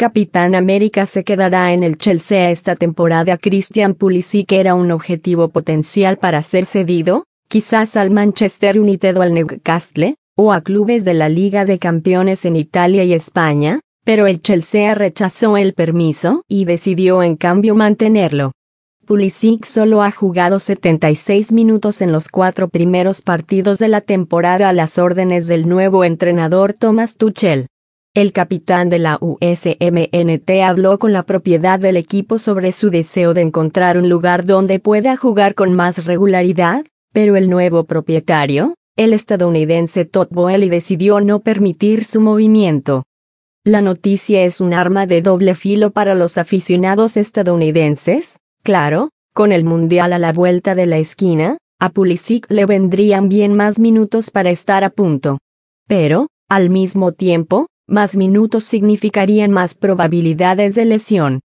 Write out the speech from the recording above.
Capitán América se quedará en el Chelsea esta temporada. Christian Pulisic era un objetivo potencial para ser cedido, quizás al Manchester United o al Newcastle, o a clubes de la Liga de Campeones en Italia y España, pero el Chelsea rechazó el permiso y decidió en cambio mantenerlo. Pulisic solo ha jugado 76 minutos en los 4 primeros partidos de la temporada a las órdenes del nuevo entrenador Thomas Tuchel. El capitán de la USMNT habló con la propiedad del equipo sobre su deseo de encontrar un lugar donde pueda jugar con más regularidad, pero el nuevo propietario, el estadounidense Todd Boehly, decidió no permitir su movimiento. La noticia es un arma de doble filo para los aficionados estadounidenses. Claro, con el Mundial a la vuelta de la esquina, a Pulisic le vendrían bien más minutos para estar a punto. Pero, al mismo tiempo, más minutos significarían más probabilidades de lesión.